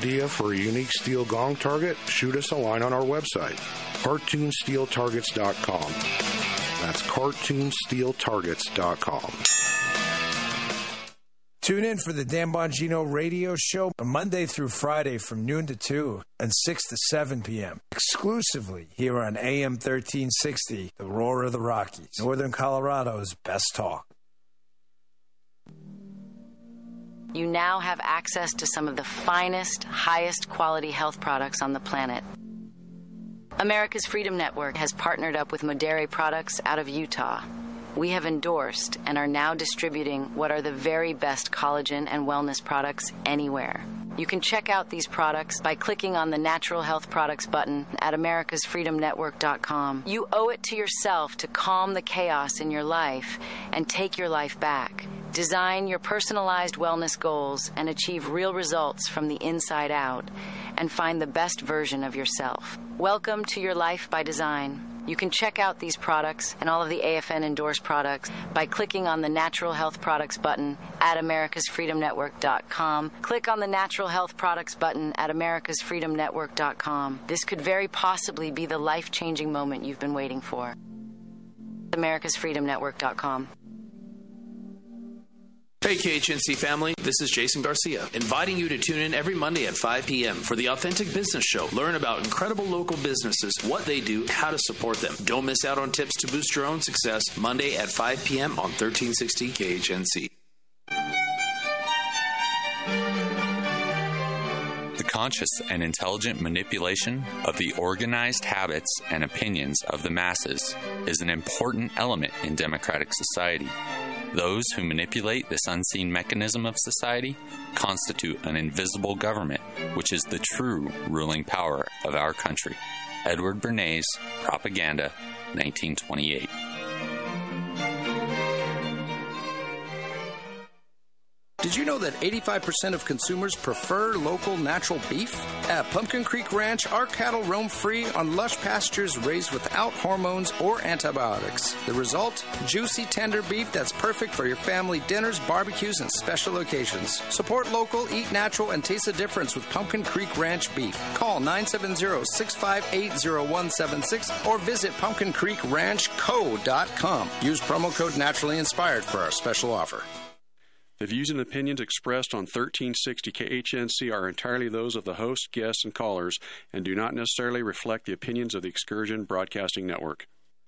idea for a unique steel gong target? Shoot us a line on our website, cartoonsteeltargets.com. That's cartoonsteeltargets.com. Tune in for the Dan Bongino Radio Show Monday through Friday from noon to 2 and 6 to 7 p.m. exclusively here on AM 1360, the Roar of the Rockies, Northern Colorado's best talk. You now have access to some of the finest, highest quality health products on the planet. America's Freedom Network has partnered up with Modere Products out of Utah. We have endorsed and are now distributing what are the very best collagen and wellness products anywhere. You can check out these products by clicking on the Natural Health Products button at americasfreedomnetwork.com. You owe it to yourself to calm the chaos in your life and take your life back. Design your personalized wellness goals and achieve real results from the inside out, and find the best version of yourself. Welcome to Your Life by Design. You can check out these products and all of the AFN endorsed products by clicking on the Natural Health Products button at americasfreedomnetwork.com. Click on the Natural Health Products button at americasfreedomnetwork.com. This could very possibly be the life-changing moment you've been waiting for. americasfreedomnetwork.com. Hey KHNC family, this is Jason Garcia, inviting you to tune in every Monday at 5 p.m. for the Authentic Business Show. Learn about incredible local businesses, what they do, how to support them. Don't miss out on tips to boost your own success, Monday at 5 p.m. on 1360 KHNC. The conscious and intelligent manipulation of the organized habits and opinions of the masses is an important element in democratic society. Those who manipulate this unseen mechanism of society constitute an invisible government, which is the true ruling power of our country. Edward Bernays, Propaganda, 1928. Did you know that 85% of consumers prefer local natural beef? At Pumpkin Creek Ranch, our cattle roam free on lush pastures raised without hormones or antibiotics. The result? Juicy, tender beef that's perfect for your family dinners, barbecues, and special occasions. Support local, eat natural, and taste the difference with Pumpkin Creek Ranch beef. Call 970-658-0176 or visit pumpkincreekranchco.com. Use promo code Naturally Inspired for our special offer. The views and opinions expressed on 1360 KHNC are entirely those of the host, guests, and callers, and do not necessarily reflect the opinions of the Excursion Broadcasting Network.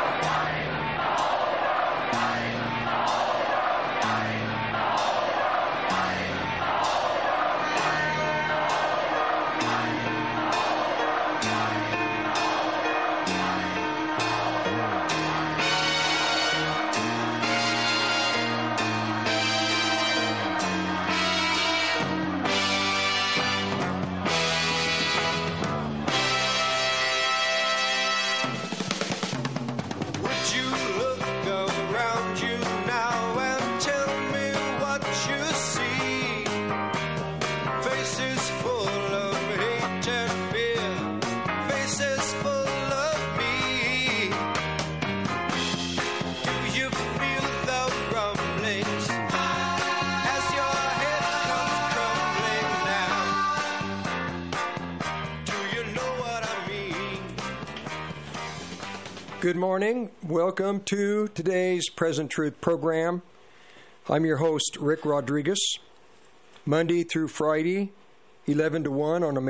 Good morning. Welcome to today's Present Truth program. I'm your host, Rick Rodriguez. Monday through Friday, 11 to 1 on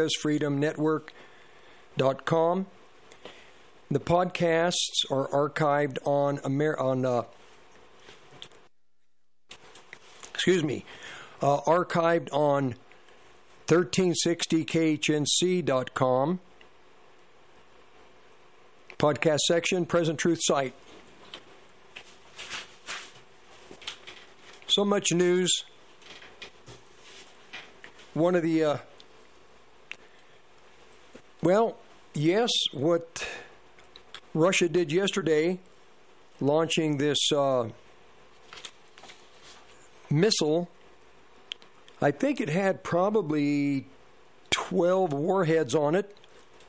americasfreedomnetwork.com. The podcasts are archived on archived on 1360khnc.com. Podcast section, Present Truth site. So much news. One of the, what Russia did yesterday, launching this missile, I think it had probably 12 warheads on it.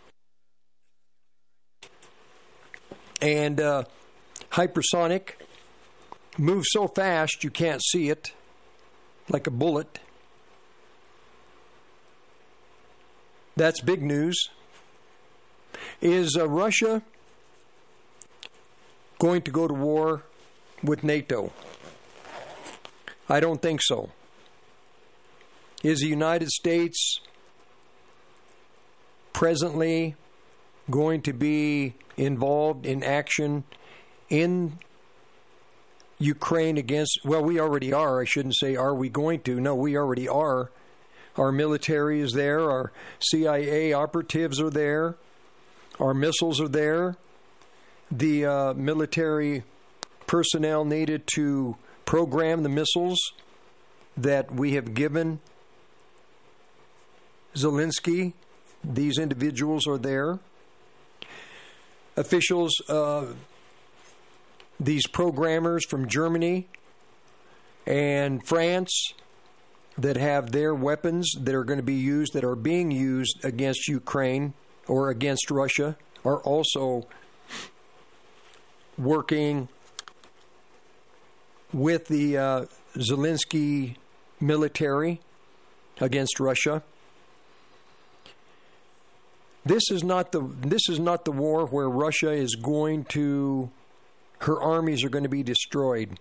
And hypersonic, moves so fast you can't see it, like a bullet. That's big news. Is Russia going to go to war with NATO? I don't think so. Is the United States presently going to be involved in action in Ukraine against, well, we already are. I shouldn't say, are we going to? No, we already are. Our military is there. Our CIA operatives are there. Our missiles are there. The military personnel needed to program the missiles that we have given Zelensky, these individuals are there. Officials, these programmers from Germany and France that have their weapons that are going to be used, that are being used against Ukraine or against Russia, are also working with the Zelensky military against Russia. This is not the war where Russia is going to, her armies are going to be destroyed.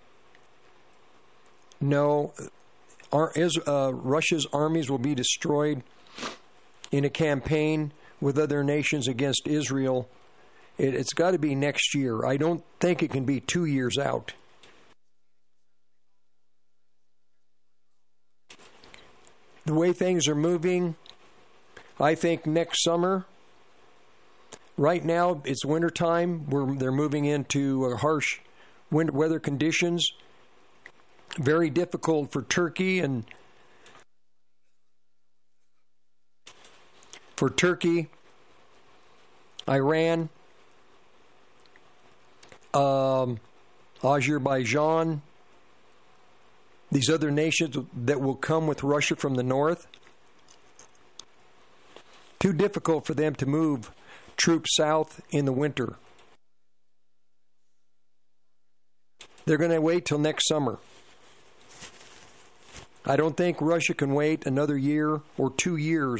No, Russia's armies will be destroyed in a campaign with other nations against Israel. It's got to be next year. I don't think it can be 2 years out. The way things are moving, I think next summer. Right now, it's wintertime. They're moving into harsh winter weather conditions. Very difficult for Turkey and Iran, Azerbaijan, these other nations that will come with Russia from the north. Too difficult for them to move troops south in the winter. They're going to wait till next summer. I don't think Russia can wait another year or 2 years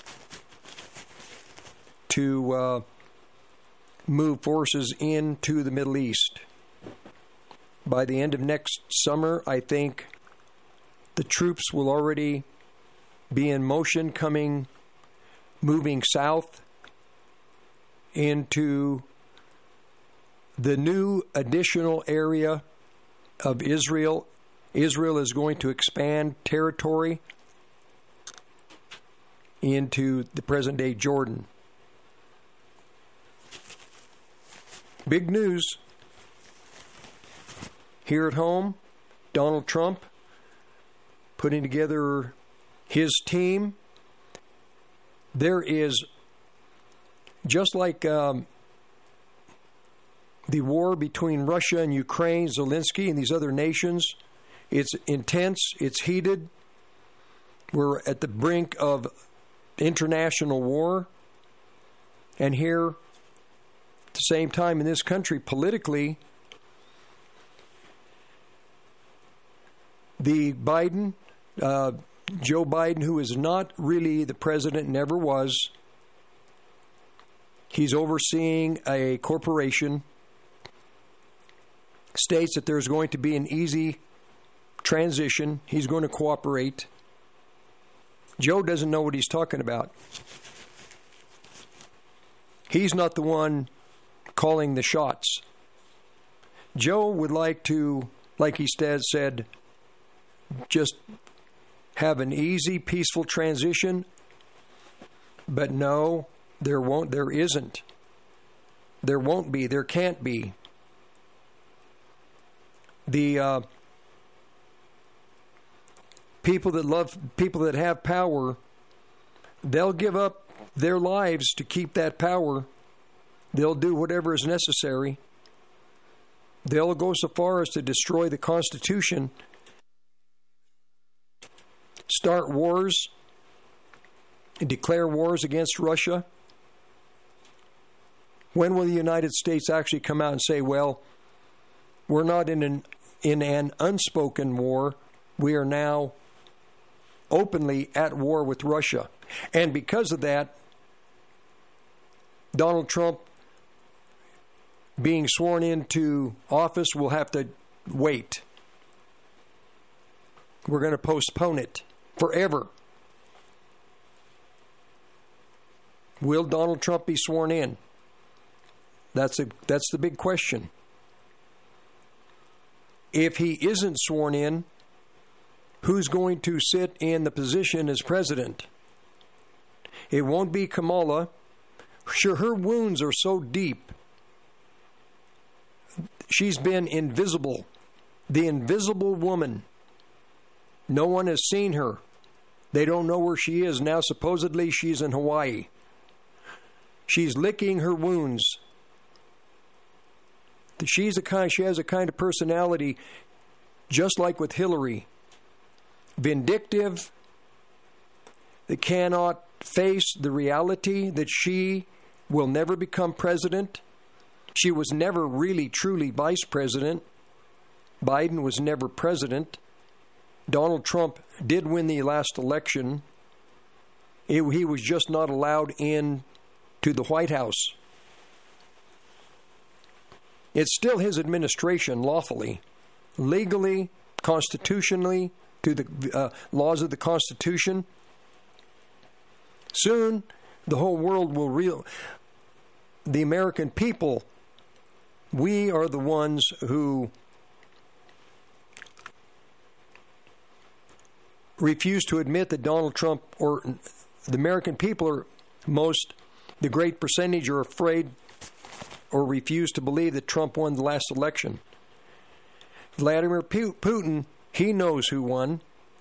to move forces into the Middle East. By the end of next summer, I think the troops will already be in motion, moving south into the new additional area of Israel. Israel is going to expand territory into the present-day Jordan. Big news. Here at home, Donald Trump putting together his team. There is, just like the war between Russia and Ukraine, Zelensky and these other nations, it's intense, it's heated. We're at the brink of international war. And here, at the same time in this country, politically, the Joe Biden, who is not really the president, never was. He's overseeing a corporation, states that there's going to be an easy transition. He's going to cooperate. Joe doesn't know what he's talking about. He's not the one calling the shots. Joe would like to, like he said, just have an easy, peaceful transition. But no, there isn't. There won't be. There can't be. The people that have power, they'll give up their lives to keep that power. They'll do whatever is necessary. They'll go so far as to destroy the Constitution, start wars, and declare wars against Russia. When will the United States actually come out and say, well, we're not in an unspoken war. We are now openly at war with Russia. And because of that, Donald Trump being sworn into office will have to wait. We're going to postpone it forever. Will Donald Trump be sworn in? That's the big question. If he isn't sworn in, who's going to sit in the position as president? It won't be Kamala. Sure, her wounds are so deep. She's been invisible. The invisible woman. No one has seen her. They don't know where she is. Now, supposedly, she's in Hawaii. She's licking her wounds. She has a kind of personality, just like with Hillary. Vindictive, that cannot face the reality that she will never become president. She was never really, truly vice president. Biden was never president. Donald Trump did win the last election. He was just not allowed in to the White House. It's still his administration, lawfully, legally, constitutionally, to the laws of the Constitution. Soon, the whole world will the American people, we are the ones who refuse to admit that Donald Trump, or the American people are the great percentage are afraid or refuse to believe that Trump won the last election. Vladimir Putin, he knows who won.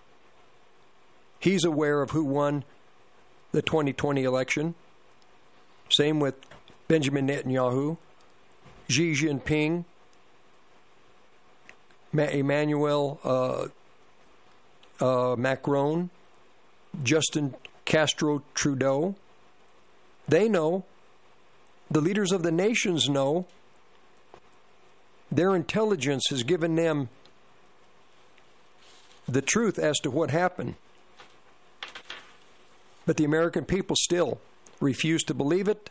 He's aware of who won the 2020 election. Same with Benjamin Netanyahu, Xi Jinping, Emmanuel Macron, Justin Castro Trudeau. They know. The leaders of the nations know. Their intelligence has given them the truth as to what happened. But the American people still refuse to believe it.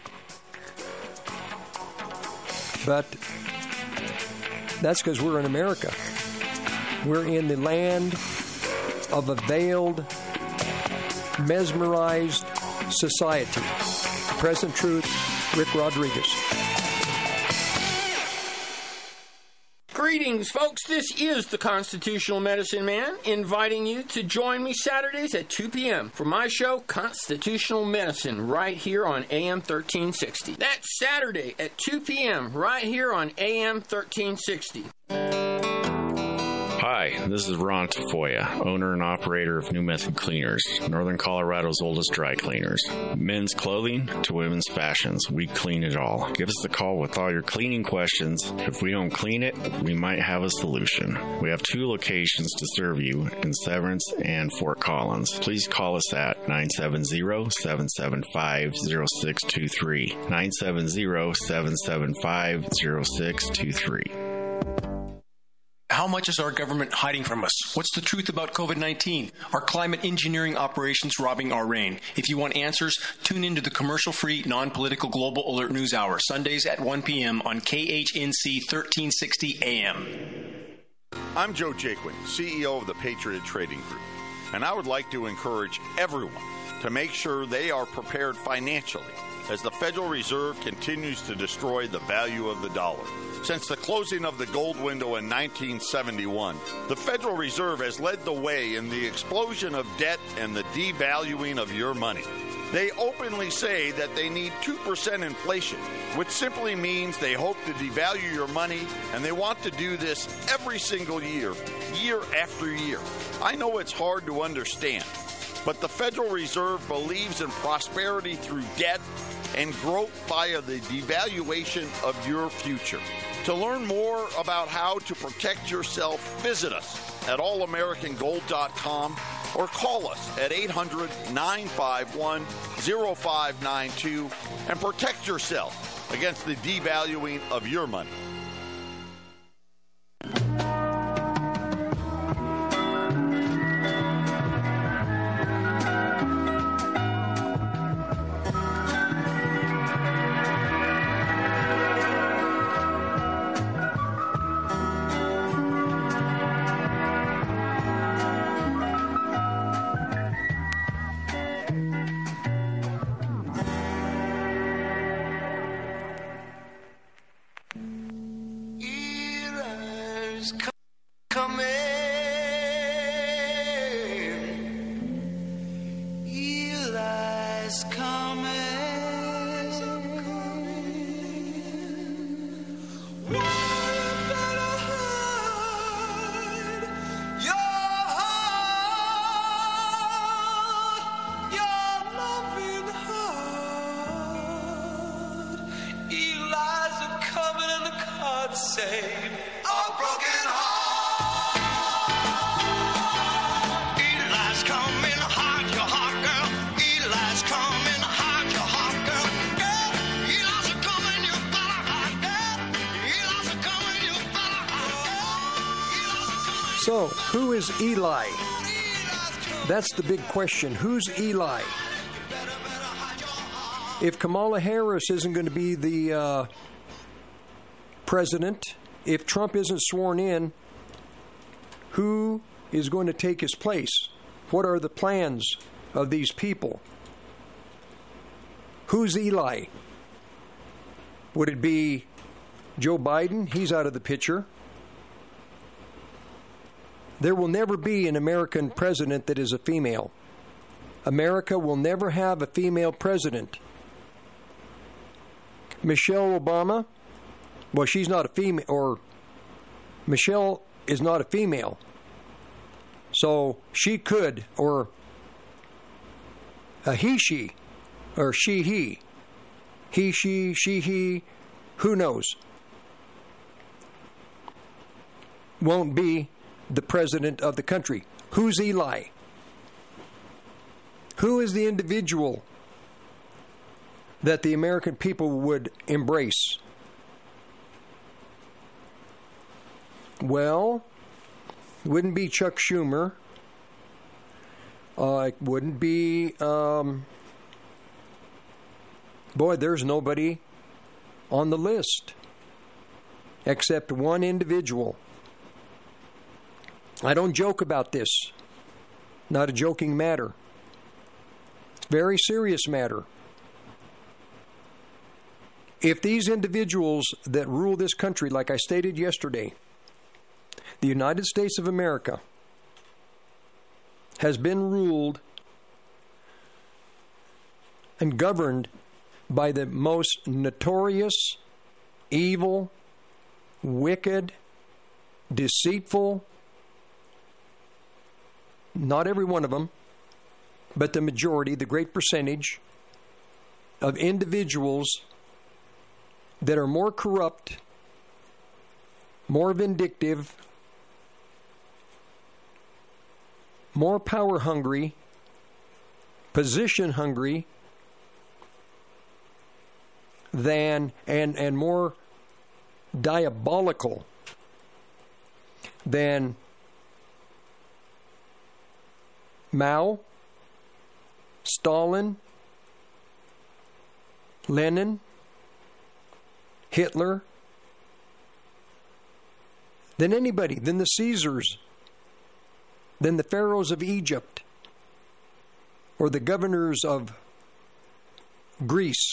But that's because we're in America. We're in the land of a veiled, mesmerized society. Present Truth, Rick Rodriguez. Greetings, folks. This is the Constitutional Medicine Man, inviting you to join me Saturdays at 2 p.m. for my show, Constitutional Medicine, right here on AM 1360. That's Saturday at 2 p.m. right here on AM 1360. Hi, this is Ron Tafoya, owner and operator of New Method Cleaners, Northern Colorado's oldest dry cleaners. Men's clothing to women's fashions, we clean it all. Give us a call with all your cleaning questions. If we don't clean it, we might have a solution. We have 2 locations to serve you in Severance and Fort Collins. Please call us at 970-775-0623. 970-775-0623. How much is our government hiding from us? What's the truth about COVID-19? Are climate engineering operations robbing our rain? If you want answers, tune into the commercial-free, non-political Global Alert News Hour, Sundays at 1 p.m. on KHNC 1360 AM. I'm Joe Jaquin, CEO of the Patriot Trading Group, and I would like to encourage everyone to make sure they are prepared financially as the Federal Reserve continues to destroy the value of the dollar. Since the closing of the gold window in 1971, the Federal Reserve has led the way in the explosion of debt and the devaluing of your money. They openly say that they need 2% inflation, which simply means they hope to devalue your money, and they want to do this every single year, year after year. I know it's hard to understand, but the Federal Reserve believes in prosperity through debt and growth via the devaluation of your future. To learn more about how to protect yourself, visit us at allamericangold.com or call us at 800-951-0592 and protect yourself against the devaluing of your money. God save a broken heart. Eli's coming, hide your heart, girl. Eli's coming, hide your heart, girl. Girl, Eli's a coming, you better hide, girl. Eli's a coming, you better hide, girl. So, who is Eli? That's the big question. Who's Eli? If Kamala Harris isn't going to be the president, if Trump isn't sworn in, who is going to take his place? What are the plans of these people? Who's Eli? Would it be Joe Biden? He's out of the picture. There will never be an American president that is a female. America will never have a female president. Michelle Obama, well, she's not a female, or Michelle is not a female. So she could, or a he, she, or she, he, she, he, who knows, won't be the president of the country. Who's Eli? Who is the individual that the American people would embrace? Well, it wouldn't be Chuck Schumer. It wouldn't be... boy, there's nobody on the list except one individual. I don't joke about this. Not a joking matter. It's a very serious matter. If these individuals that rule this country, like I stated yesterday, the United States of America has been ruled and governed by the most notorious, evil, wicked, deceitful, not every one of them, but the majority, the great percentage of individuals that are more corrupt, more vindictive, more power hungry, position hungry than, and more diabolical than Mao, Stalin, Lenin, Hitler, than anybody, than the Caesars, than the pharaohs of Egypt, or the governors of Greece.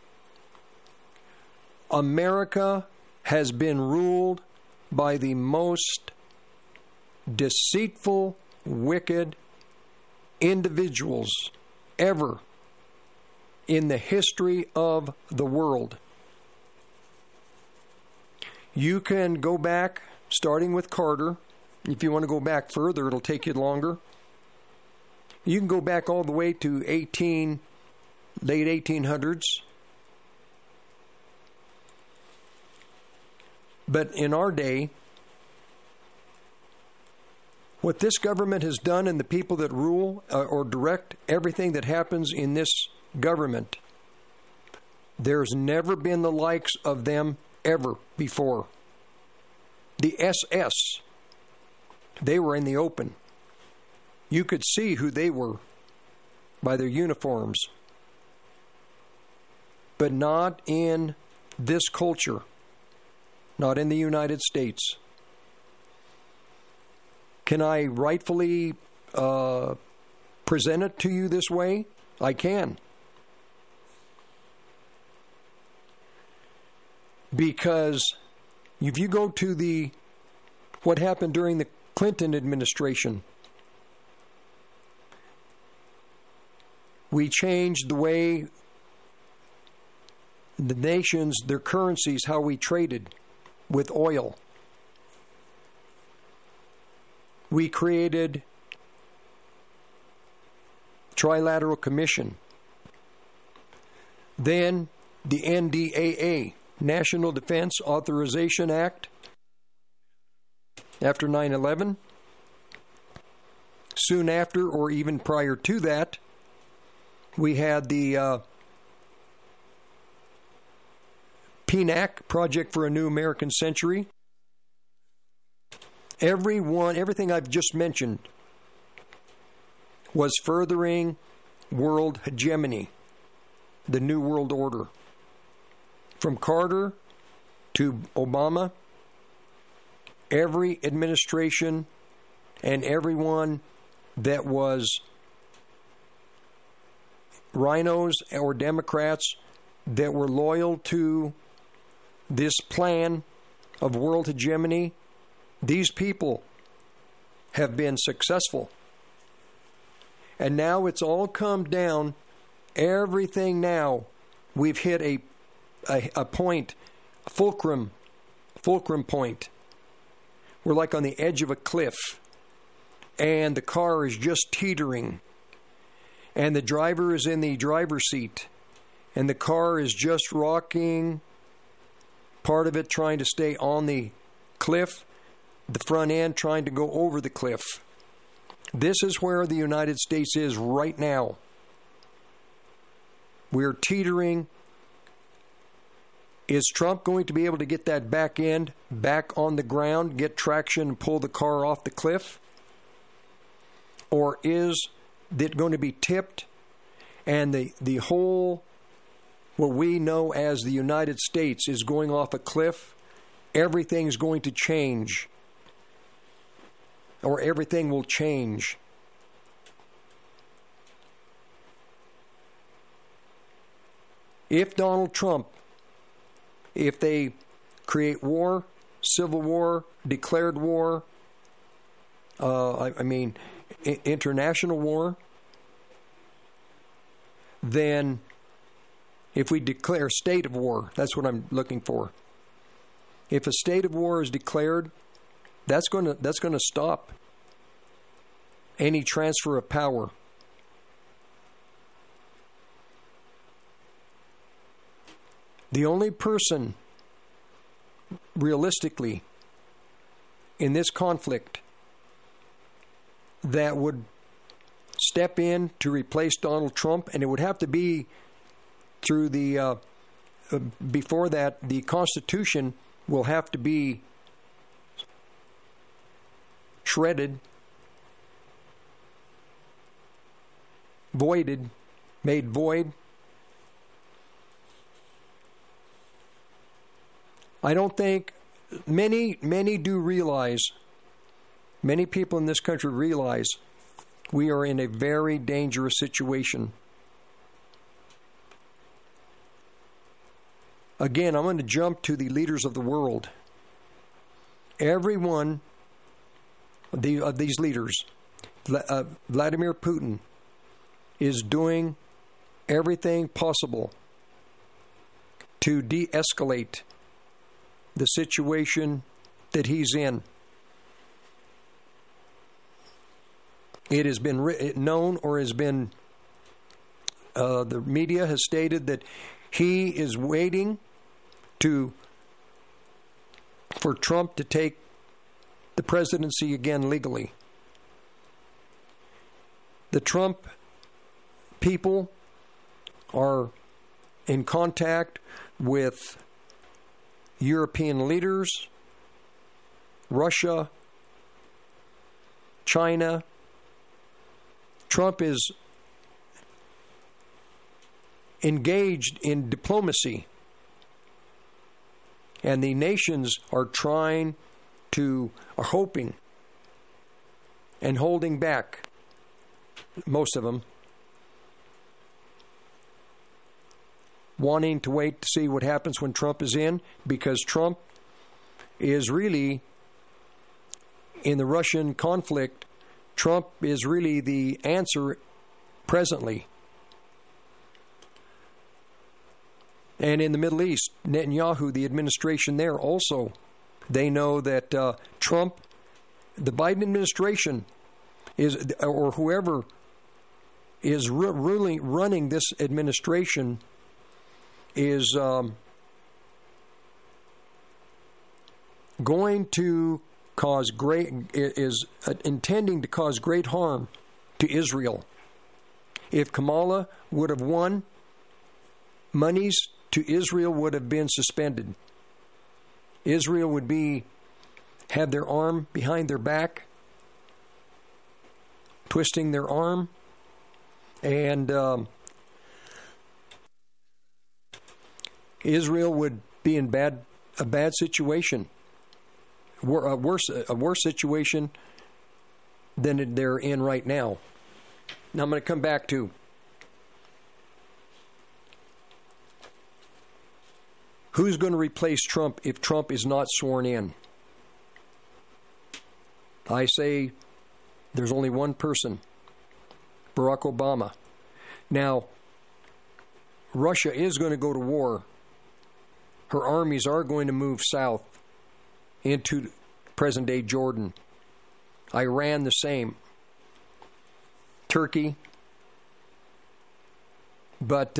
America has been ruled by the most deceitful, wicked individuals ever in the history of the world. You can go back, starting with Carter. If you want to go back further, it'll take you longer. You can go back all the way to late 1800s. But in our day, what this government has done and the people that rule or direct everything that happens in this government, there's never been the likes of them ever before. The SS, they were in the open. You could see who they were by their uniforms. But not in this culture, not in the United States. Can I rightfully present it to you this way? I can. Because if you go to what happened during the Clinton administration, we changed the way the nations, their currencies, how we traded with oil. We created Trilateral Commission. Then the NDAA, National Defense Authorization Act after 9/11. Soon after, or even prior to that, we had the PNAC, Project for a New American Century. Everything I've just mentioned was furthering world hegemony, the New World Order. From Carter to Obama, every administration and everyone that was rhinos or Democrats that were loyal to this plan of world hegemony, these people have been successful. And now it's all come down, everything now, we've hit a point, a fulcrum point. We're like on the edge of a cliff, and the car is just teetering, and the driver is in the driver's seat, and the car is just rocking, part of it trying to stay on the cliff, the front end trying to go over the cliff. This is where the United States is right now. We're teetering. Is Trump going to be able to get that back end back on the ground, get traction, and pull the car off the cliff? Or is it going to be tipped and the whole, what we know as the United States, is going off a cliff? Everything's going to change. Or everything will change. If Donald Trump, if they create war, civil war, declared war, international war, then if we declare state of war, that's what I'm looking for. If a state of war is declared, that's going to stop any transfer of power. The only person, realistically, in this conflict that would step in to replace Donald Trump, and it would have to be through the, before that, the Constitution will have to be shredded, voided, made void. I don't think many do realize, many people in this country realize we are in a very dangerous situation. Again, I'm going to jump to the leaders of the world. Every one of these leaders, Vladimir Putin, is doing everything possible to de-escalate the situation that he's in. It has been known, or has been, the media has stated that he is waiting for Trump to take the presidency again legally. The Trump people are in contact with European leaders, Russia, China. Trump is engaged in diplomacy, and the nations are hoping and holding back, most of them, wanting to wait to see what happens when Trump is in, because Trump is really, in the Russian conflict, Trump is really the answer presently. And in the Middle East, Netanyahu, the administration there also, they know that Trump, the Biden administration, is, or whoever is running this administration, is going to is intending to cause great harm to Israel. If Kamala would have won, monies to Israel would have been suspended. Israel would have their arm behind their back, twisting their arm, and Israel would be in a bad situation, a worse situation than they're in right now. Now I'm going to come back to who's going to replace Trump if Trump is not sworn in. I say there's only one person, Barack Obama. Now, Russia is going to go to war. Her armies are going to move south into present-day Jordan. Iran the same. Turkey. But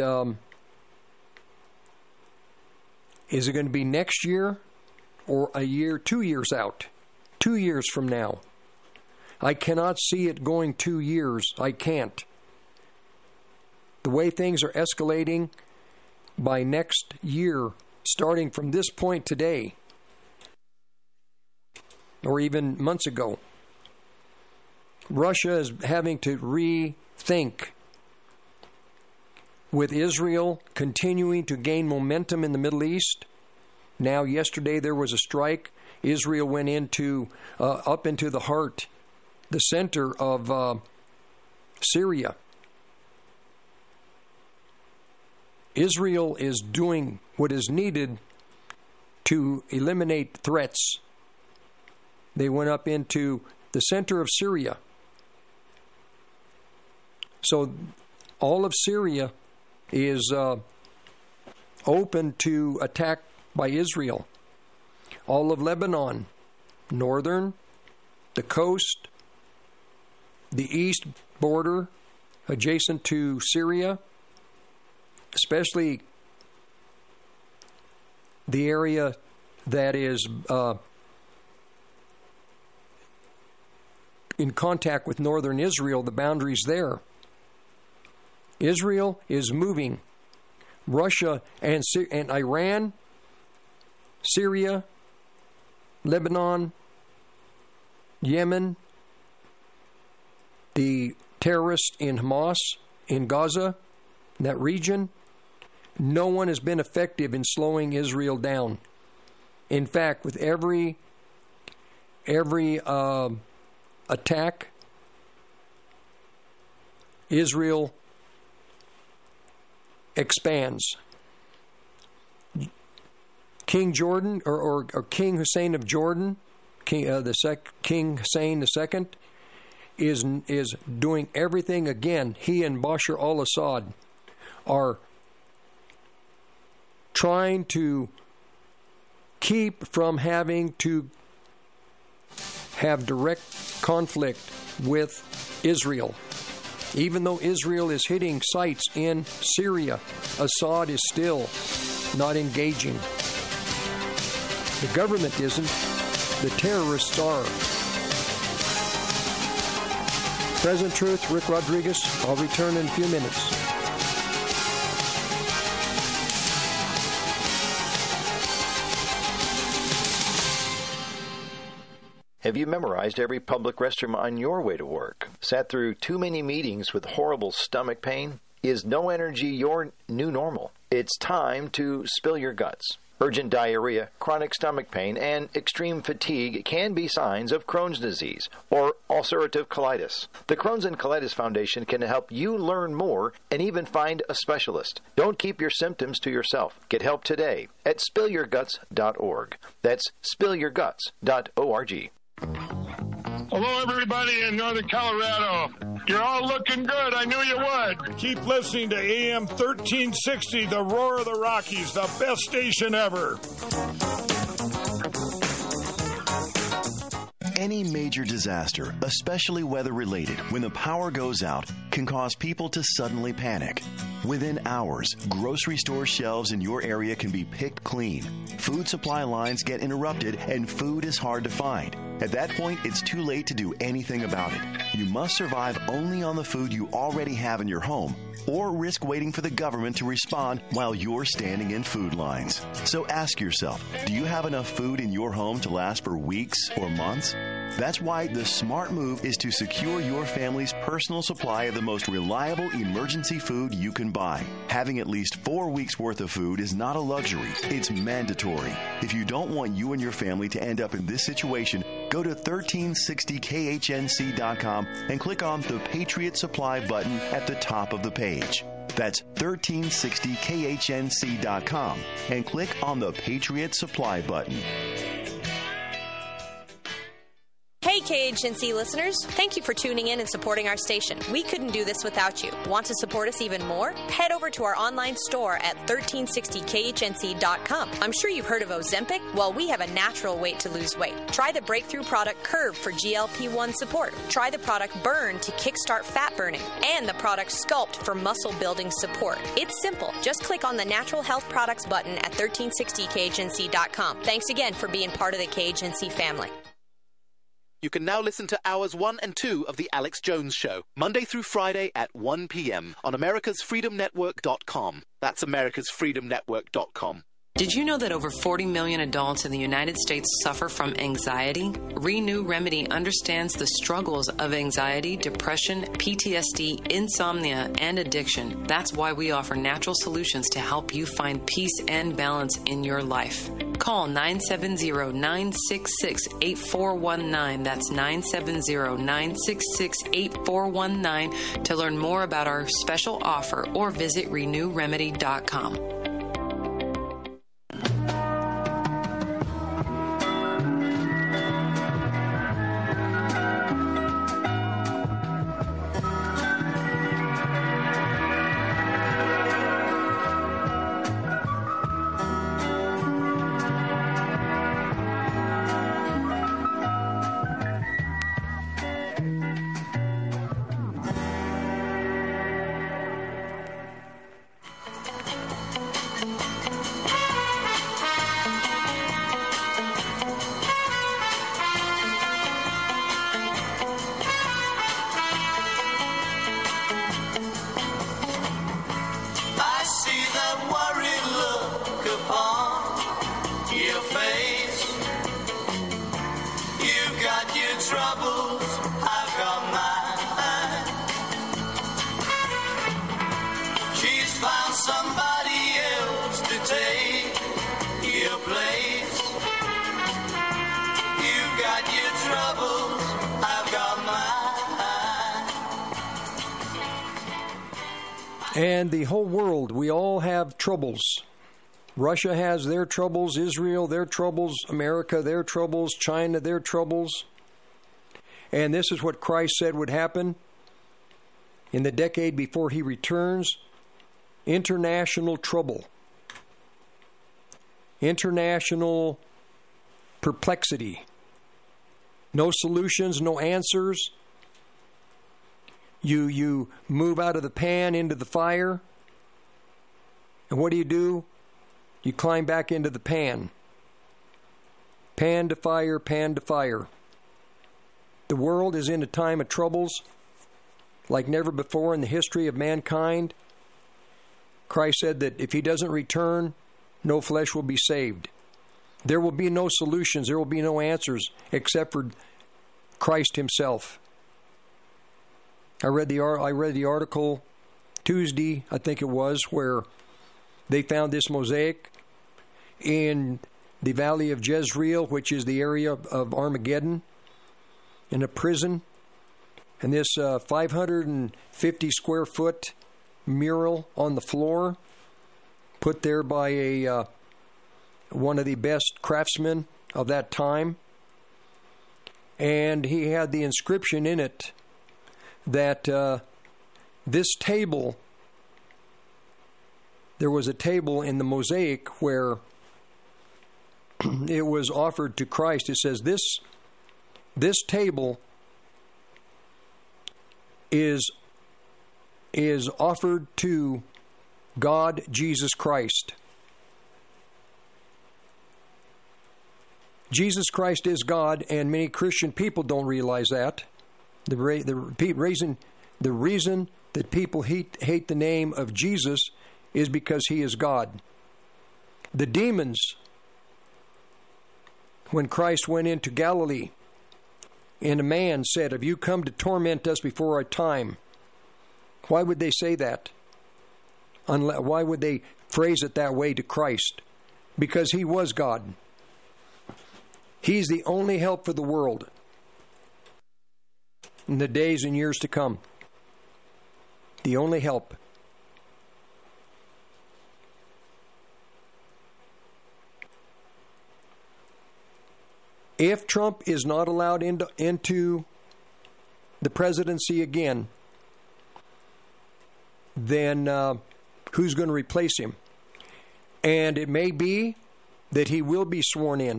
is it going to be next year or a year, 2 years out? 2 years from now. I cannot see it going 2 years. I can't. The way things are escalating by next year, starting from this point today, or even months ago, Russia is having to rethink. With Israel continuing to gain momentum in the Middle East, now yesterday there was a strike. Israel went up into the heart, the center of Syria. Israel is doing what is needed to eliminate threats. They went up into the center of Syria. So all of Syria is open to attack by Israel. All of Lebanon, northern, the coast, the east border adjacent to Syria, especially the area that is in contact with northern Israel, the boundaries there. Israel is moving. Russia and Iran, Syria, Lebanon, Yemen, the terrorists in Hamas, in Gaza, in that region, no one has been effective in slowing Israel down. In fact, with every attack, Israel expands. King Jordan or King Hussein of Jordan, King Hussein II, is doing everything again. He and Bashar al-Assad are trying to keep from having to have direct conflict with Israel. Even though Israel is hitting sites in Syria, Assad is still not engaging. The government isn't. The terrorists are. Present Truth, Rick Rodriguez. I'll return in a few minutes. Have you memorized every public restroom on your way to work? Sat through too many meetings with horrible stomach pain? Is no energy your new normal? It's time to spill your guts. Urgent diarrhea, chronic stomach pain, and extreme fatigue can be signs of Crohn's disease or ulcerative colitis. The Crohn's and Colitis Foundation can help you learn more and even find a specialist. Don't keep your symptoms to yourself. Get help today at spillyourguts.org. That's spillyourguts.org. Hello, everybody in Northern Colorado. You're all looking good. I knew you would. Keep listening to AM 1360, the Roar of the Rockies, the best station ever. Any major disaster, especially weather-related, when the power goes out, can cause people to suddenly panic. Within hours, grocery store shelves in your area can be picked clean. Food supply lines get interrupted, and food is hard to find. At that point, it's too late to do anything about it. You must survive only on the food you already have in your home, or risk waiting for the government to respond while you're standing in food lines. So ask yourself, do you have enough food in your home to last for weeks or months? That's why the smart move is to secure your family's personal supply of the most reliable emergency food you can buy. Having at least 4 weeks' worth of food is not a luxury. It's mandatory. If you don't want you and your family to end up in this situation, go to 1360khnc.com and click on the Patriot Supply button at the top of the page. That's 1360khnc.com and click on the Patriot Supply button. Hey KHNC listeners, thank you for tuning in and supporting our station. We couldn't do this without you. Want to support us even more? Head over to our online store at 1360khnc.com. I'm sure you've heard of Ozempic. Well, we have a natural way to lose weight. Try the breakthrough product Curve for GLP-1 support. Try the product Burn to kickstart fat burning. And the product Sculpt for muscle building support. It's simple. Just click on the Natural Health Products button at 1360khnc.com. Thanks again for being part of the KHNC family. You can now listen to Hours 1 and 2 of The Alex Jones Show, Monday through Friday at 1 p.m. on americasfreedomnetwork.com. That's americasfreedomnetwork.com. Did you know that over 40 million adults in the United States suffer from anxiety? Renew Remedy understands the struggles of anxiety, depression, PTSD, insomnia, and addiction. That's why we offer natural solutions to help you find peace and balance in your life. Call 970-966-8419. That's 970-966-8419 to learn more about our special offer or visit renewremedy.com. And the whole world, we all have troubles. Russia has their troubles, Israel, their troubles, America, their troubles, China, their troubles. And this is what Christ said would happen in the decade before he returns. International trouble. International perplexity. No solutions, no answers. You move out of the pan into the fire. And what do? You climb back into the pan. Pan to fire, pan to fire. The world is in a time of troubles like never before in the history of mankind. Christ said that if he doesn't return, no flesh will be saved. There will be no solutions. There will be no answers except for Christ himself. I read the article Tuesday, I think it was, where they found this mosaic in the valley of Jezreel, which is the area of Armageddon, in a prison. And this 550 square foot mural on the floor, put there by one of the best craftsmen of that time. And he had the inscription in it that this table, there was a table in the mosaic where it was offered to Christ. It says, this this table is offered to God, Jesus Christ. Jesus Christ is God, and many Christian people don't realize that. The reason that people hate the name of Jesus is because he is God. The demons, when Christ went into Galilee, and a man said, "Have you come to torment us before our time?" Why would they say that? Why would they phrase it that way to Christ? Because he was God. He's the only help for the world in the days and years to come. The only help. If Trump is not allowed into the presidency again, then who's going to replace him? And it may be that he will be sworn in.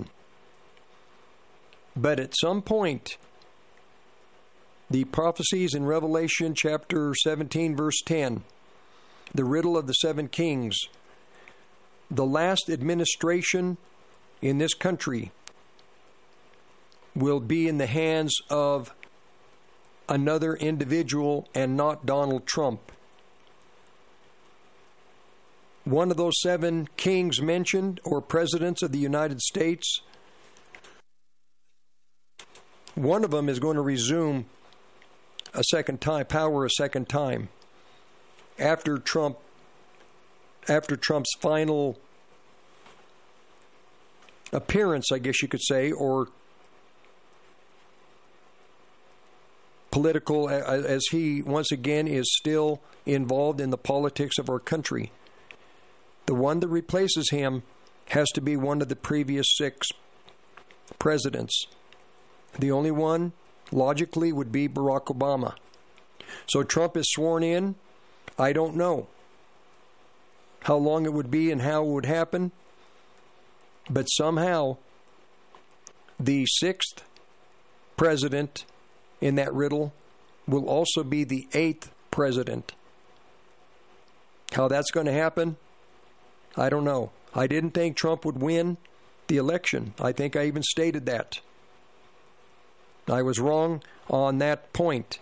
But at some point, the prophecies in Revelation chapter 17, verse 10, the riddle of the seven kings, the last administration in this country will be in the hands of another individual and not Donald Trump. One of those seven kings mentioned, or presidents of the United States, one of them is going to resume power a second time after Trump's final appearance, I guess you could say, or political, as he once again is still involved in the politics of our country. The one that replaces him has to be one of the previous 6 presidents. The only one, logically, would be Barack Obama. So Trump is sworn in. I don't know how long it would be and how it would happen. But somehow, the 6th president in that riddle will also be the 8th president. How that's going to happen, I don't know. I didn't think Trump would win the election. I think I even stated that. I was wrong on that point.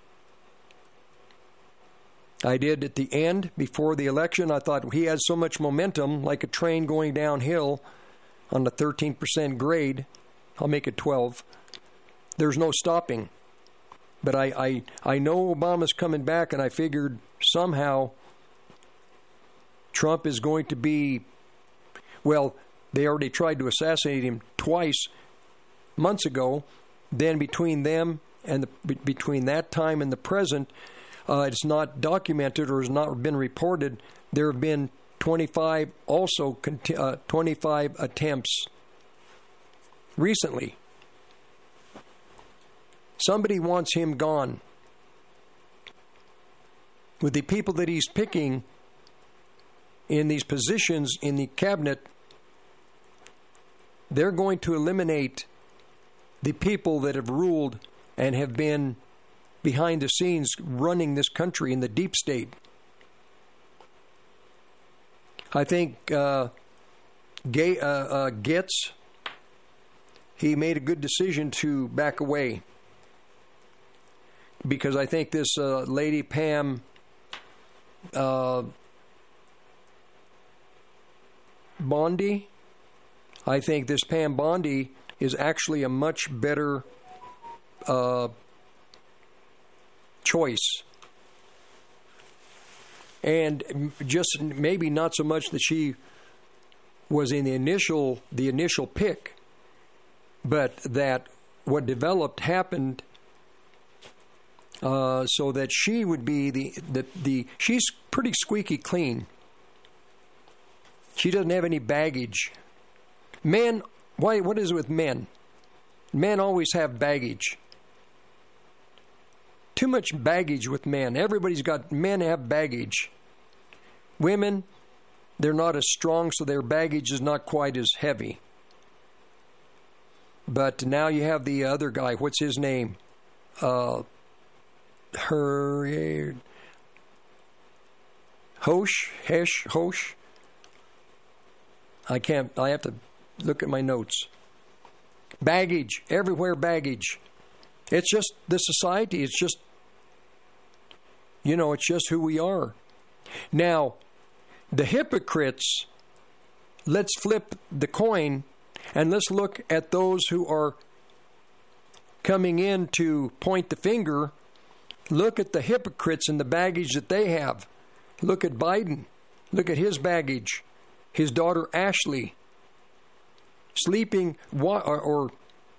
I did at the end, before the election. I thought he had so much momentum, like a train going downhill on the 13% grade. I'll make it 12. There's no stopping. But I know Obama's coming back, and I figured somehow Trump is going to be, well, they already tried to assassinate him twice months ago. Then between them and between that time and the present, it's not documented or has not been reported. There have been 25 attempts recently. Somebody wants him gone. With the people that he's picking in these positions in the cabinet, they're going to eliminate the people that have ruled and have been behind the scenes running this country in the deep state. I think Gaetz, he made a good decision to back away, because I think this lady Pam Bondi, I think this Pam Bondi is actually a much better choice. And just maybe not so much that she was in the initial pick, but that what developed happened so that she would be the she's pretty squeaky clean. She doesn't have any baggage. Men, what is it with men? Men always have baggage. Too much baggage with men. Men have baggage. Women, they're not as strong, so their baggage is not quite as heavy. But now you have the other guy. What's his name? Hosh. I have to look at my notes. Baggage. Everywhere baggage. It's just the society. It's just, it's just who we are. Now, the hypocrites, let's flip the coin and let's look at those who are coming in to point the finger. Look at the hypocrites and the baggage that they have. Look at Biden. Look at his baggage. His daughter Ashley sleeping or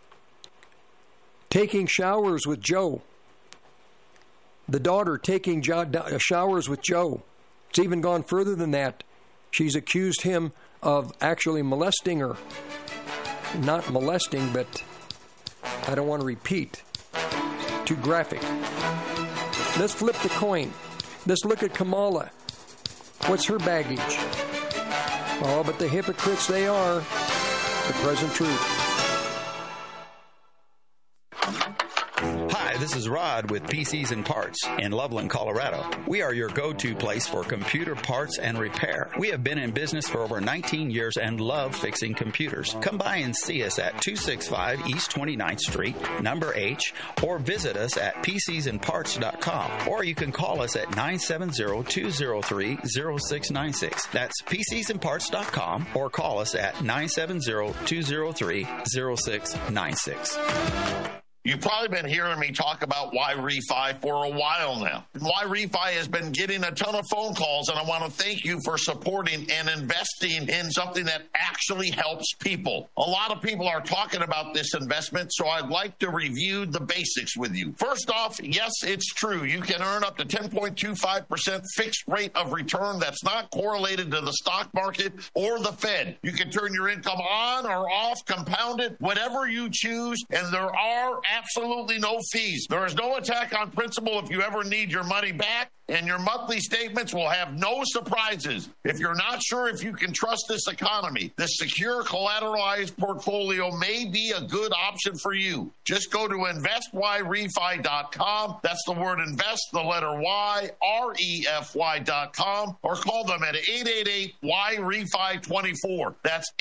taking showers with Joe. The daughter taking showers with Joe. It's even gone further than that. She's accused him of actually molesting her. Not molesting, but I don't want to repeat. Too graphic. Let's flip the coin. Let's look at Kamala. What's her baggage? Oh, but the hypocrites they are. The present truth. Hi, this is Rod with PCs and Parts in Loveland, Colorado. We are your go-to place for computer parts and repair. We have been in business for over 19 years and love fixing computers. Come by and see us at 265 East 29th Street, number H, or visit us at PCsandParts.com. Or you can call us at 970-203-0696. That's PCsandParts.com, or call us at 970-203-0696. You've probably been hearing me talk about Why Refi for a while now. Why Refi has been getting a ton of phone calls, and I want to thank you for supporting and investing in something that actually helps people. A lot of people are talking about this investment, so I'd like to review the basics with you. First off, yes, it's true. You can earn up to 10.25% fixed rate of return that's not correlated to the stock market or the Fed. You can turn your income on or off, compound it, whatever you choose, and there are absolutely no fees. There is no attack on principal if you ever need your money back, and your monthly statements will have no surprises. If you're not sure if you can trust this economy, this secure collateralized portfolio may be a good option for you. Just go to investwhyrefi.com. That's the word invest, the letter Y, REFY.com, or call them at 888-YREFI24. That's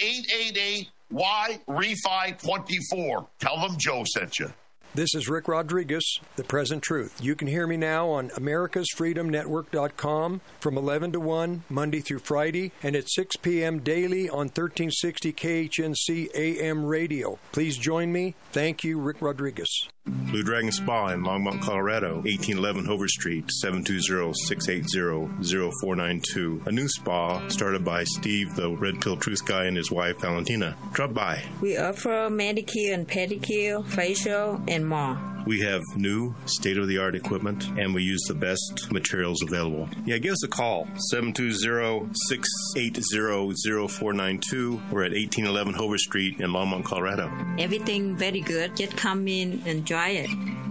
888-YREFI24. Tell them Joe sent you. This is Rick Rodriguez, The Present Truth. You can hear me now on americasfreedomnetwork.com from 11 to 1, Monday through Friday, and at 6 p.m. daily on 1360 KHNC AM radio. Please join me. Thank you, Rick Rodriguez. Blue Dragon Spa in Longmont, Colorado, 1811 Hover Street, 720-680-0492. A new spa started by Steve, the Red Pill Truth guy, and his wife, Valentina. Drop by. We offer manicure and pedicure, facial, and more. We have new state-of-the-art equipment, and we use the best materials available. Yeah, give us a call, 720-680-0492. We're at 1811 Hover Street in Longmont, Colorado. Everything very good. Just come in and try it.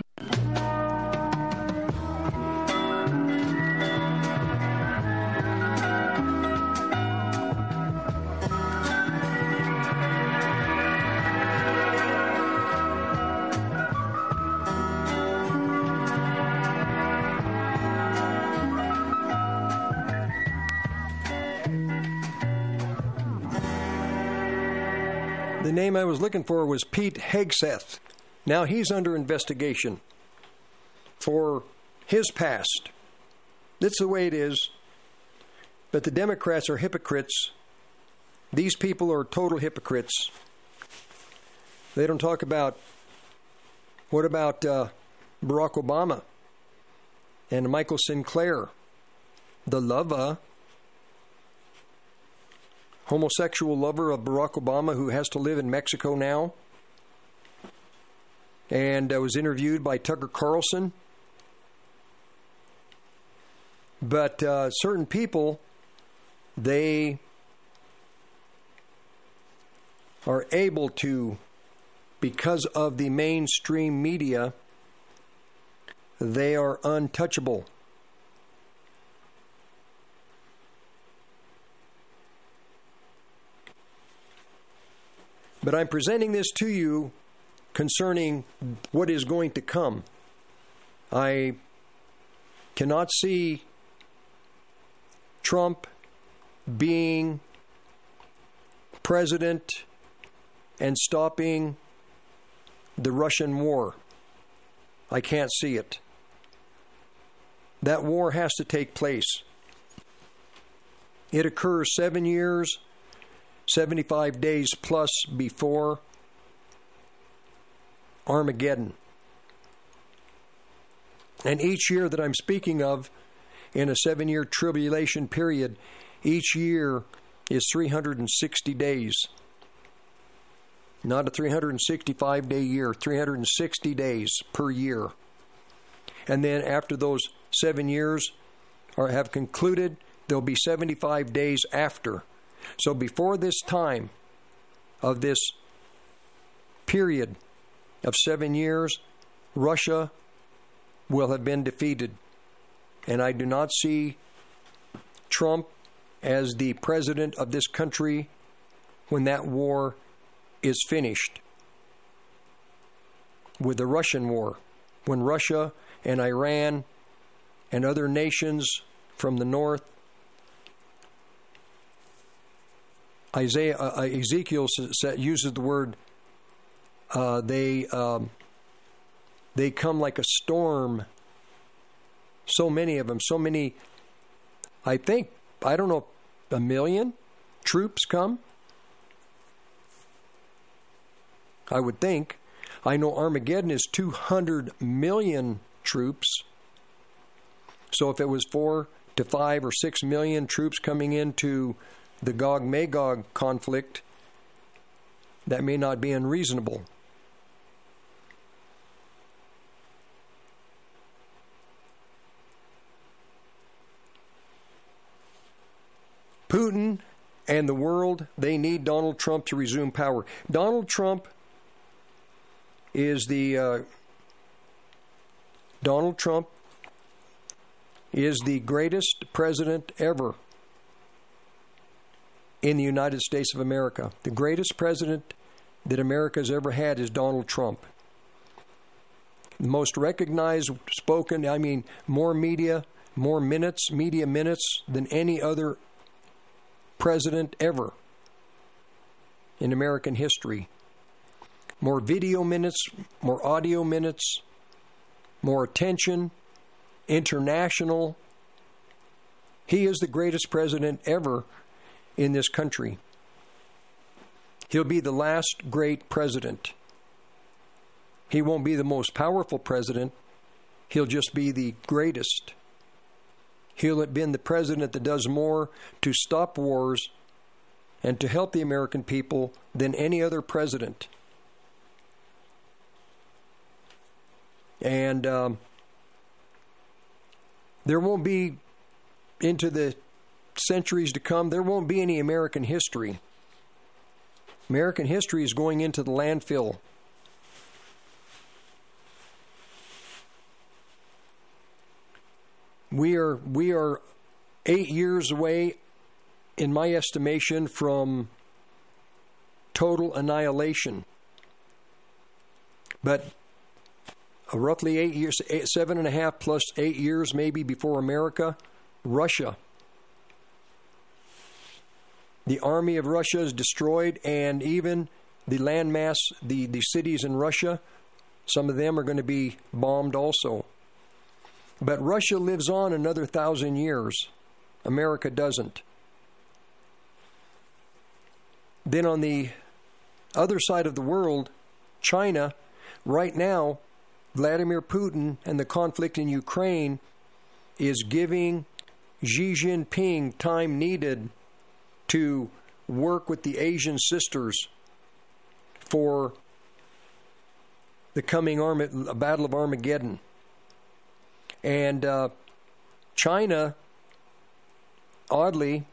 The name I was looking for was Pete Hegseth. Now he's under investigation for his past. That's the way it is. But the Democrats are hypocrites. These people are total hypocrites. They don't talk about, what about Barack Obama and Michael Sinclair, the lover, homosexual lover of Barack Obama who has to live in Mexico now, and was interviewed by Tucker Carlson. But certain people, they are able to, because of the mainstream media, they are untouchable. But I'm presenting this to you concerning what is going to come. I cannot see Trump being president and stopping the Russian war. I can't see it. That war has to take place. It occurs 7 years, 75 days plus before Armageddon. And each year that I'm speaking of, in a 7-year tribulation period, each year is 360 days. Not a 365-day year, 360 days per year. And then after those 7 years have concluded, there'll be 75 days after. So before this time of this period of 7 years, Russia will have been defeated. And I do not see Trump as the president of this country when that war is finished. With the Russian war, when Russia and Iran and other nations from the north, Ezekiel uses the word, they come like a storm. So many of them, so many, I don't know, 1 million troops come? I would think. I know Armageddon is 200 million troops. So if it was 4 to 5 or 6 million troops coming into the Gog-Magog conflict, that may not be unreasonable. Putin and the world, they need Donald Trump to resume power. Donald Trump is the greatest president ever in the United States of America. The greatest president that America has ever had is Donald Trump. The most recognized, spoken, more media minutes than any other president ever in American history. More video minutes, more audio minutes, more attention, international. He is the greatest president ever in this country. He'll be the last great president. He won't be the most powerful president. He'll just be the greatest. He'll have been the president that does more to stop wars and to help the American people than any other president. And there won't be, into the centuries to come, there won't be any American history. American history is going into the landfill. We are 8 years away, in my estimation, from total annihilation. But roughly 8 years, 7.5 plus 8 years maybe before America, Russia. The army of Russia is destroyed, and even the landmass, the cities in Russia, some of them are going to be bombed also. But Russia lives on another 1,000 years. America doesn't. Then on the other side of the world, China, right now, Vladimir Putin and the conflict in Ukraine is giving Xi Jinping time needed to work with the Asian sisters for the coming Battle of Armageddon. And China, oddly,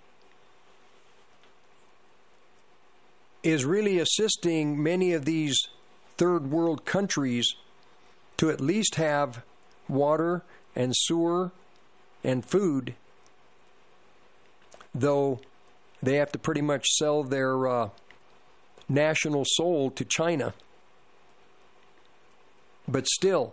is really assisting many of these third world countries to at least have water and sewer and food, though they have to pretty much sell their national soul to China. But still,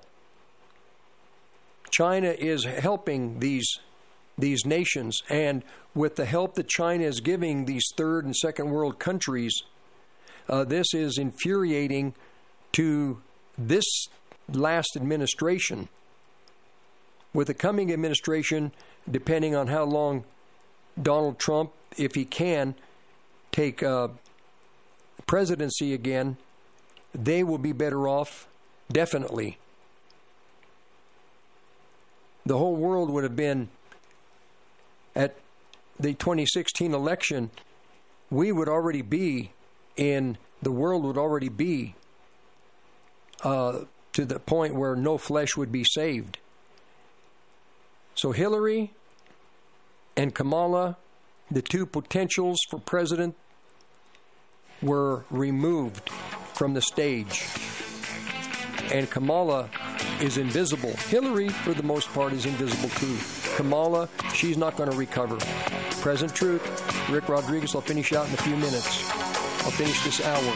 China is helping these nations, and with the help that China is giving these third and second world countries, this is infuriating to this last administration. With the coming administration, depending on how long Donald Trump, if he can, take presidency again, they will be better off, definitely. The whole world would have been, at the 2016 election, we would already be in, the world would already be to the point where no flesh would be saved. So Hillary and Kamala, the two potentials for president, were removed from the stage. And Kamala is invisible. Hillary, for the most part, is invisible too. Kamala, she's not going to recover. Present Truth, Rick Rodriguez. I'll finish out in a few minutes. I'll finish this hour.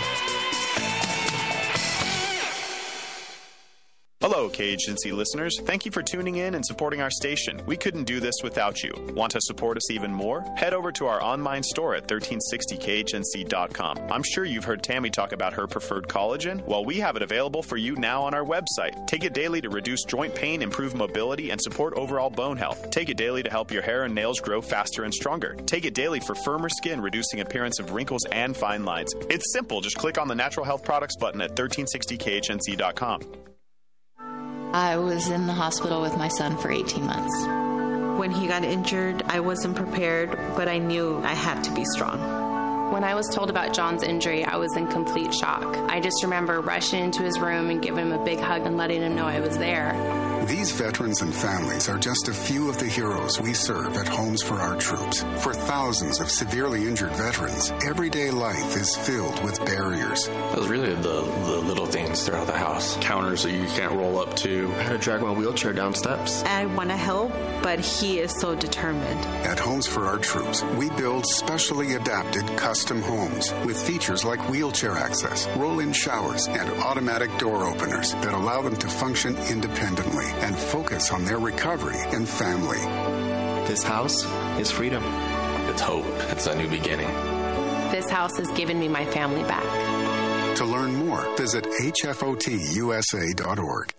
Hello, KHNC listeners. Thank you for tuning in and supporting our station. We couldn't do this without you. Want to support us even more? Head over to our online store at 1360khnc.com. I'm sure you've heard Tammy talk about her preferred collagen. Well, we have it available for you now on our website. Take it daily to reduce joint pain, improve mobility, and support overall bone health. Take it daily to help your hair and nails grow faster and stronger. Take it daily for firmer skin, reducing appearance of wrinkles and fine lines. It's simple. Just click on the Natural Health Products button at 1360khnc.com. I was in the hospital with my son for 18 months. When he got injured, I wasn't prepared, but I knew I had to be strong. When I was told about John's injury, I was in complete shock. I just remember rushing into his room and giving him a big hug and letting him know I was there. These veterans and families are just a few of the heroes we serve at Homes for Our Troops. For thousands of severely injured veterans, everyday life is filled with barriers. It was really the little things throughout the house. Counters that you can't roll up to. I had to drag my wheelchair down steps. I want to help, but he is so determined. At Homes for Our Troops, we build specially adapted custom homes with features like wheelchair access, roll-in showers, and automatic door openers that allow them to function independently and focus on their recovery and family. This house is freedom. It's hope. It's a new beginning. This house has given me my family back. To learn more, visit hfotusa.org.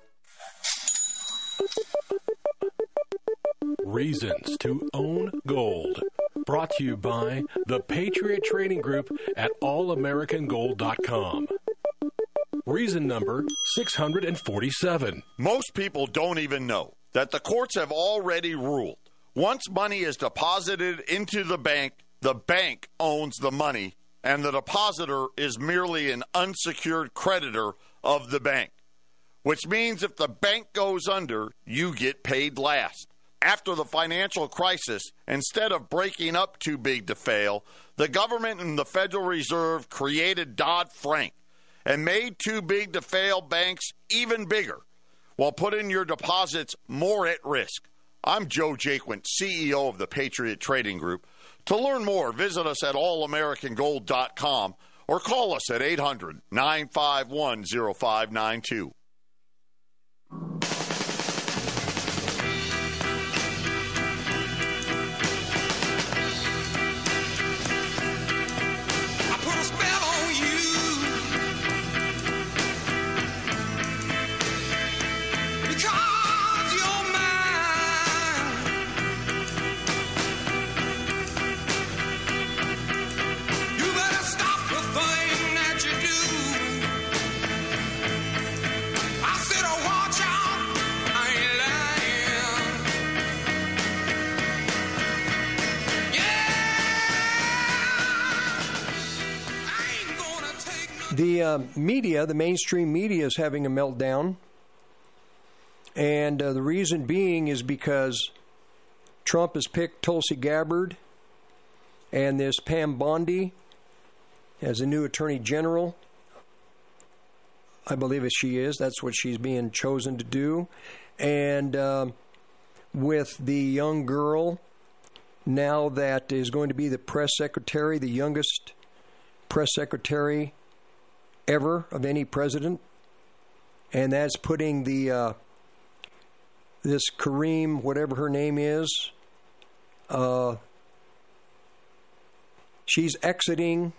Reasons to Own Gold. Brought to you by the Patriot Trading Group at allamericangold.com. Reason number 647. Most people don't even know that the courts have already ruled. Once money is deposited into the bank owns the money, and the depositor is merely an unsecured creditor of the bank, which means if the bank goes under, you get paid last. After the financial crisis, instead of breaking up too big to fail, the government and the Federal Reserve created Dodd-Frank and made too big to fail banks even bigger, while putting your deposits more at risk. I'm Joe Jaquint, CEO of the Patriot Trading Group. To learn more, visit us at allamericangold.com or call us at 800-951-0592. The media, the mainstream media, is having a meltdown. And the reason being is because Trump has picked Tulsi Gabbard and this Pam Bondi as a new Attorney General. I believe as she is. That's what she's being chosen to do. And with the young girl now that is going to be the press secretary, the youngest press secretary ever of any president, and that's putting the this Kareem, whatever her name is, she's exiting.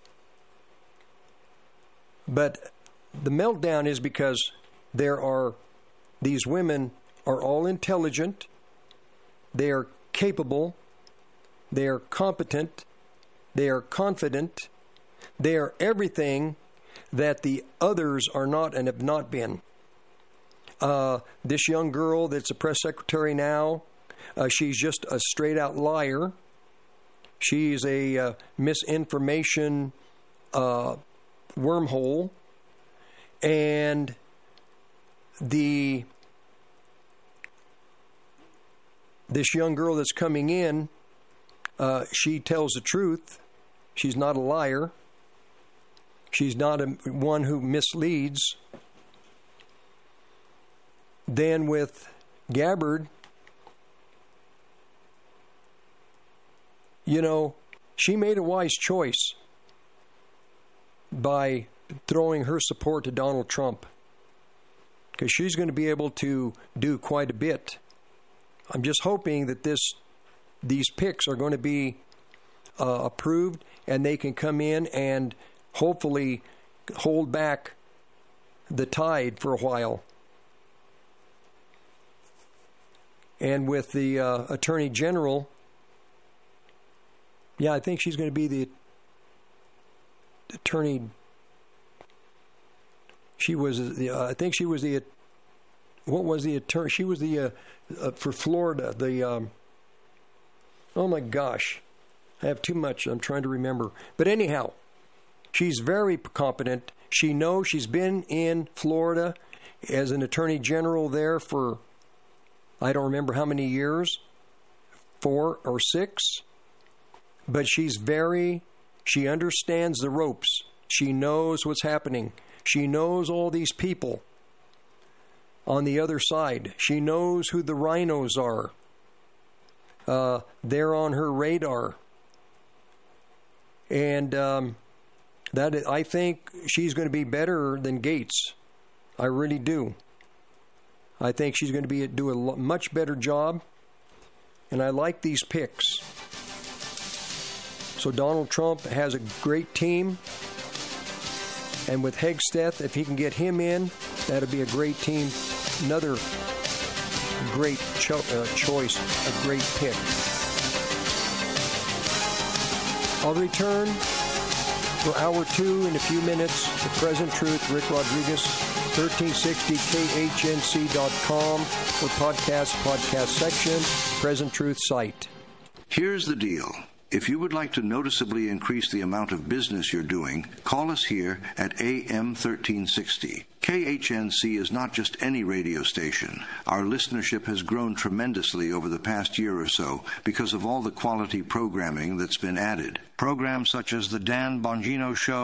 But the meltdown is because these women are all intelligent, they are capable, they are competent, they are confident, they are everything that the others are not and have not been. This young girl that's a press secretary now, she's just a straight-out liar. She's a misinformation wormhole. And this young girl that's coming in, she tells the truth. She's not a liar. She's not one who misleads. Then with Gabbard, she made a wise choice by throwing her support to Donald Trump, because she's going to be able to do quite a bit. I'm just hoping that these picks are going to be approved, and they can come in and hopefully hold back the tide for a while. And with the Attorney General, I think she's going to be the attorney. She was I think she was the. What was the attorney? She was the for Florida. Oh my gosh, I have too much. I'm trying to remember. But anyhow, she's very competent. She knows. She's been in Florida as an attorney general there for, I don't remember how many years, 4 or 6. But she understands the ropes. She knows what's happening. She knows all these people on the other side. She knows who the rhinos are. They're on her radar. And I think she's going to be better than Gates. I really do. I think she's going to do a much better job. And I like these picks. So Donald Trump has a great team. And with Hegsteth, if he can get him in, that'll be a great team. Another great choice, a great pick. I'll return for hour 2 in a few minutes. The Present Truth, Rick Rodriguez, 1360khnc.com for podcast section, Present Truth site. Here's the deal. If you would like to noticeably increase the amount of business you're doing, call us here at AM 1360. KHNC is not just any radio station. Our listenership has grown tremendously over the past year or so because of all the quality programming that's been added. Programs such as The Dan Bongino Show,